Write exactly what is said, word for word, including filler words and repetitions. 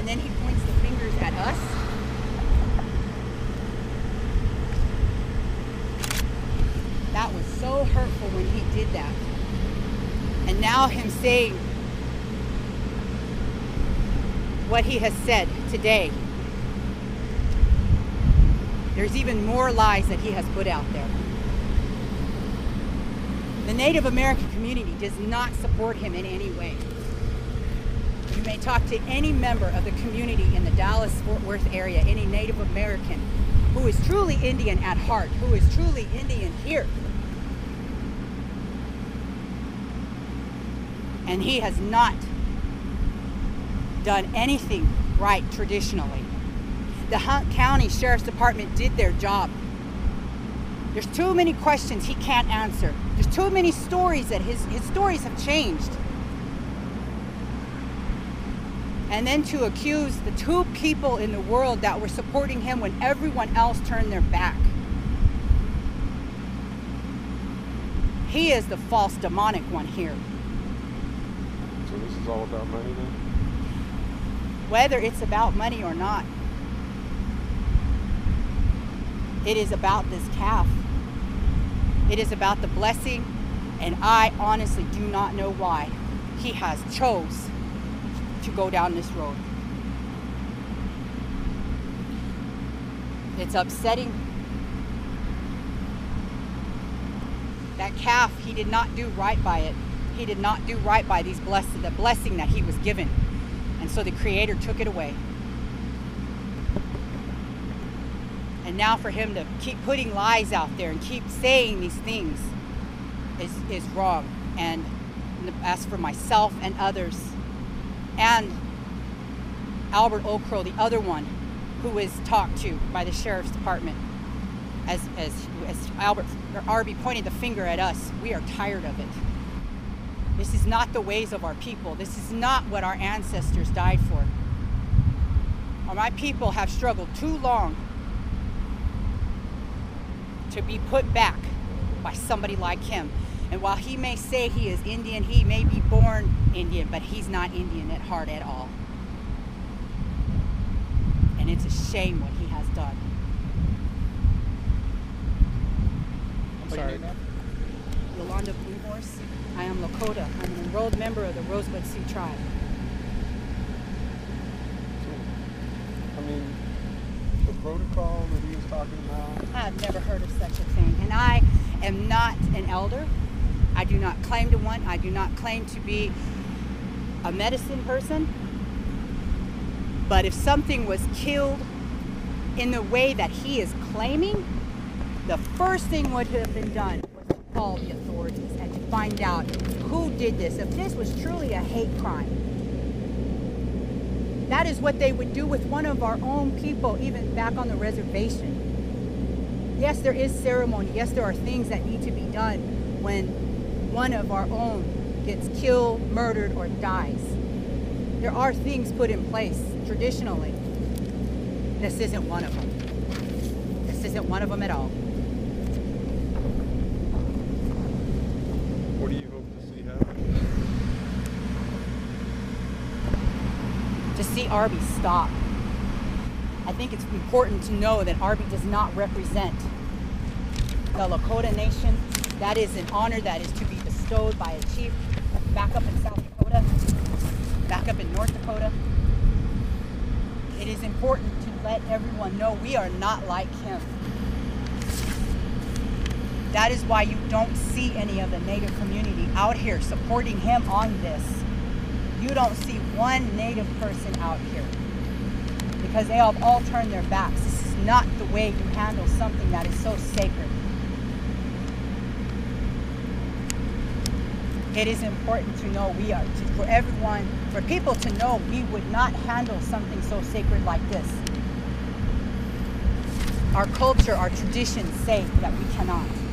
and then he points the fingers at us. That was so hurtful when he did that. And now him saying what he has said today. There's even more lies that he has put out there. The Native American community does not support him in any way. You may talk to any member of the community in the Dallas-Fort Worth area, any Native American who is truly Indian at heart, who is truly Indian here. And he has not done anything right traditionally. The Hunt County Sheriff's Department did their job. There's too many questions he can't answer. There's too many stories that his, his stories have changed. And then to accuse the two people in the world that were supporting him when everyone else turned their back. He is the false demonic one here. So this is all about money then? Whether it's about money or not, it is about this calf. It is about the blessing, and I honestly do not know why he has chose to go down this road. It's upsetting. That calf, he did not do right by it. He did not do right by these blessing, the blessing that he was given. And so the Creator took it away. And now for him to keep putting lies out there and keep saying these things is, is wrong. And as for myself and others, and Albert Okro, the other one who was talked to by the Sheriff's Department, as, as, as Albert or Arby pointed the finger at us, we are tired of it. This is not the ways of our people. This is not what our ancestors died for. Or my people have struggled too long to be put back by somebody like him. And while he may say he is Indian, he may be born Indian, but he's not Indian at heart at all. And it's a shame what he has done. I'm sorry. Yolanda Bluehorse. I am Lakota. I'm an enrolled member of the Rosebud Sioux tribe. I mean, the protocol that he was talking about. I've never heard of such a thing. And I am not an elder. I do not claim to one. I do not claim to be a medicine person. But if something was killed in the way that he is claiming, the first thing would have been done was to call the authorities and to find out who did this. If this was truly a hate crime, that is what they would do with one of our own people, even back on the reservation. Yes, there is ceremony. Yes, there are things that need to be done when one of our own gets killed, murdered, or dies. There are things put in place traditionally. This isn't one of them. This isn't one of them at all. What do you hope to see happen? To see Arby stop. I think it's important to know that Arby does not represent the Lakota Nation. That is an honor that is to be bestowed by a chief back up in South Dakota, back up in North Dakota. It is important to let everyone know we are not like him. That is why you don't see any of the Native community out here supporting him on this. You don't see one Native person out here because they have all turned their backs. This is not the way you handle something that is so sacred. It is important to know we are, to, for everyone, for people to know we would not handle something so sacred like this. Our culture, our traditions say that we cannot.